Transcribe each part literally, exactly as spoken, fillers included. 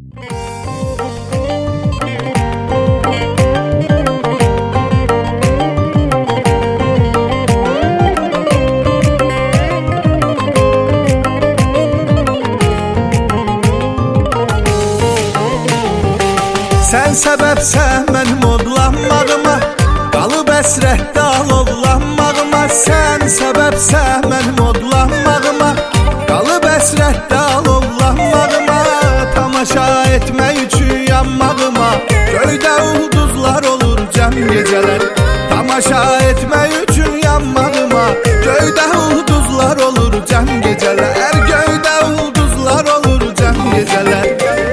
Sən səbəbsən mənim odlanmağıma, qalıb əsrətdə alovlanmağıma. Sən səbəbsən mənim odlanmağıma, qalıb əsrətdə alovlanmağıma. Tamaşa etmək üçün yanmağıma, göydə ulduzlar olur cəm gecələr. Tamaşa etmək üçün yanmağıma, göydə ulduzlar olur cəm gecələr. Göydə ulduzlar olur cəm gecələr.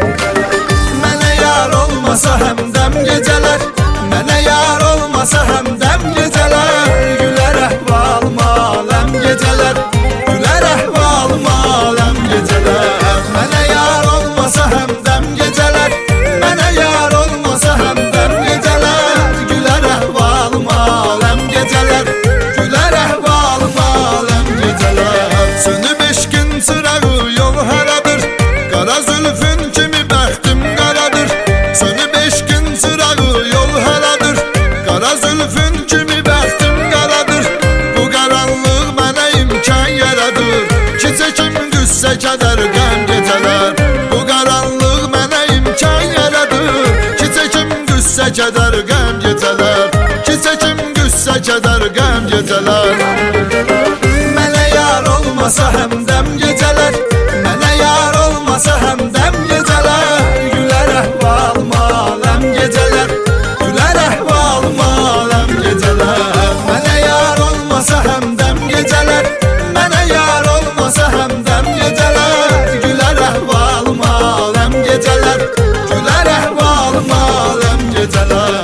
Olmasa həmdəm gecələr, mənə yar olmasa həmdəm gecələr. Gülər əhvalım aləm gecələr, gülər əhvalım aləm gecələr. Mənə yar olmasa həmdəm gecələr, mənə yar olmasa həmdəm gecələr. Gülər əhvalım aləm gecələr, gülər əhvalım aləm gecələr. Sönüb eşqin çırağı yol haradır, qara zülfün kimi bəxtim qaradır. Sönüb eşqin çırağı yol haradır, qara zülfün kimi bəxtim qaradır. Bu qaranlıq mənə imkan yaradır, ki çəkim qüssə kədər qəm gecələr. Bu qaranlıq mənə imkan yaradır, ki çəkim qüssə kədər qəm gecələr. Ki çəkim qüssə kədər qəm gecələr. Mənə yar olmasa həmdəm gecələr, mənə yar olmasa həmdəm gecələr. Gülər əhvalım aləm gecələr, gülər əhvalım aləm gecələr. Mənə yar olmasa həmdəm gecələr, mənə yar olmasa həmdəm gecələr. Gülər əhvalım aləm gecələr, gülər əhvalım aləm gecələr.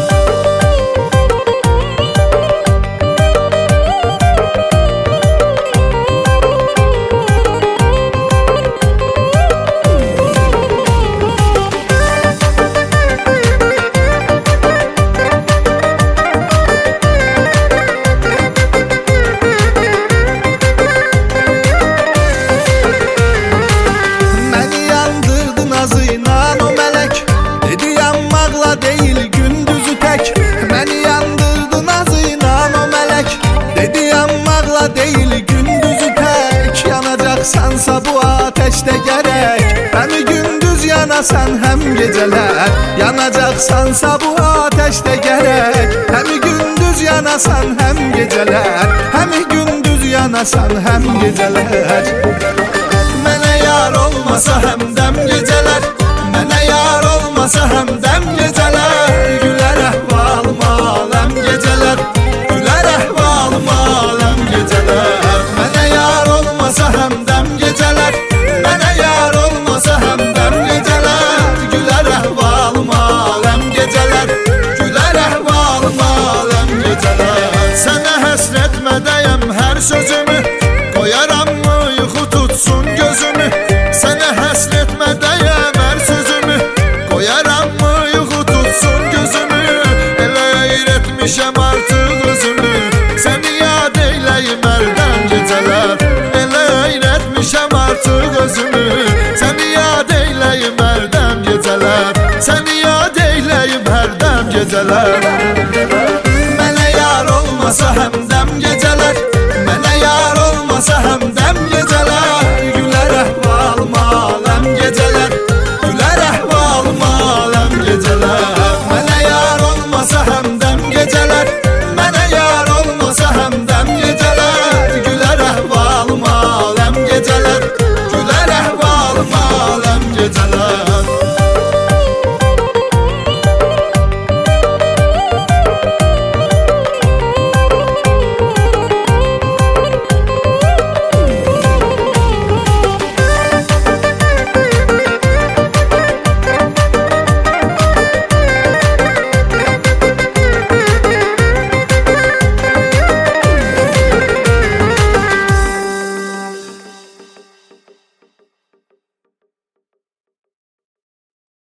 Deyil gündüzü tək, yanacaqsansa bu ateşdə gərək. Həm gündüz yanasan həm gecələr, yanacaqsansa bu ateşdə gərək. Həm gündüz yanasan həm gecələr, həm gündüz yanasan həm gecələr. Mənə yar olmasa həmdəm gecələr, mənə yar olmasa həmdəm gecələr. Gülər əhvalım aləm gecələr, gülər əhvalım aləm gecələr. Mənə yar olmasa həmdəm gecələr, mənə yar olmasa həmdəm gecələr. Gülər əhvalım aləm gecələr, gülər əhvalım aləm gecələr. Sənə həsrətmədəyəm hər sözümü, qoyaram mı yuxu tutsun gözümü. Sənə həsrətmədəyəm hər sözümü, qoyaram mı yuxu tutsun gözümü. Elə eyrətmişəm artıq özümü, səni yad eyləyim əldən gecələr. Elə eyrətmişəm artıq özümü, səni yad eyləyim əldən gecələr. Səni yad eyləyim hərdən gecələr. Mənə yar olmasa həm